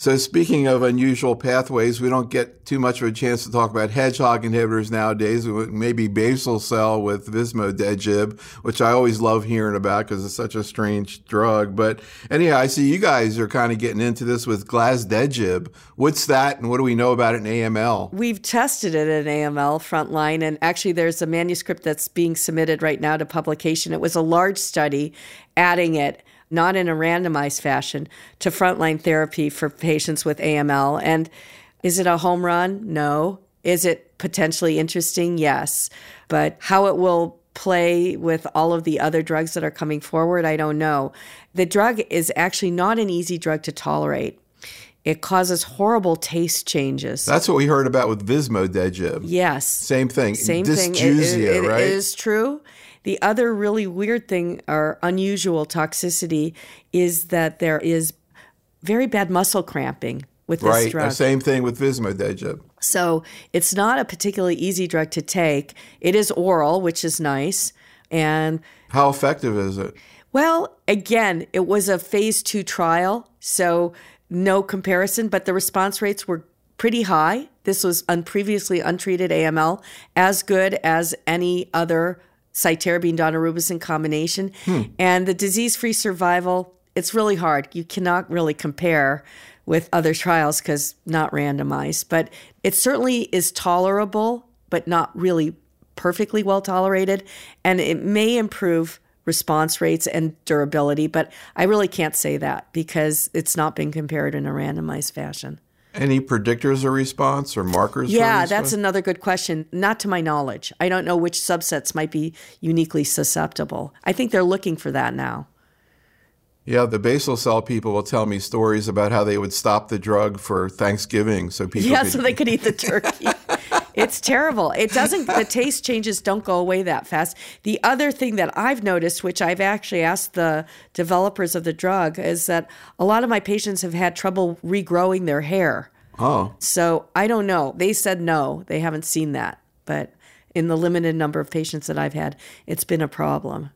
So speaking of unusual pathways, we don't get too much of a chance to talk about hedgehog inhibitors nowadays. Maybe basal cell with vismodegib, which I always love hearing about because it's such a strange drug. But anyhow, I see you guys are kind of getting into this with glasdegib. What's that, and what do we know about it in AML? We've tested it in AML frontline, and actually there's a manuscript that's being submitted right now to publication. It was a large study adding it, not in a randomized fashion, to frontline therapy for patients with AML. And is it a home run? No. Is it potentially interesting? Yes. But how it will play with all of the other drugs that are coming forward, I don't know. The drug is actually not an easy drug to tolerate. It causes horrible taste changes. That's what we heard about with vismodegib. Yes. Same thing. Same Dysgeusia, thing. right? It is true. The other really weird thing or unusual toxicity is that there is very bad muscle cramping with this drug. Right, same thing with vismodegib. So it's not a particularly easy drug to take. It is oral, which is nice. And how effective is it? Well, again, it was a phase 2 trial, so no comparison, but the response rates were pretty high. This was previously untreated AML, as good as any other cytarabine daunorubicin combination. And the disease-free survival, it's really hard. You cannot really compare with other trials because not randomized. But it certainly is tolerable, but not really perfectly well tolerated. And it may improve response rates and durability, but I really can't say that because it's not been compared in a randomized fashion. Any predictors of response or markers? Yeah, that's another good question. Not to my knowledge. I don't know which subsets might be uniquely susceptible. I think they're looking for that now. Yeah, the basal cell people will tell me stories about how they would stop the drug for Thanksgiving so people so they could eat the turkey. It's terrible. The taste changes don't go away that fast. The other thing that I've noticed, which I've actually asked the developers of the drug, is that a lot of my patients have had trouble regrowing their hair. Oh. So I don't know. They said no, they haven't seen that. But in the limited number of patients that I've had, it's been a problem.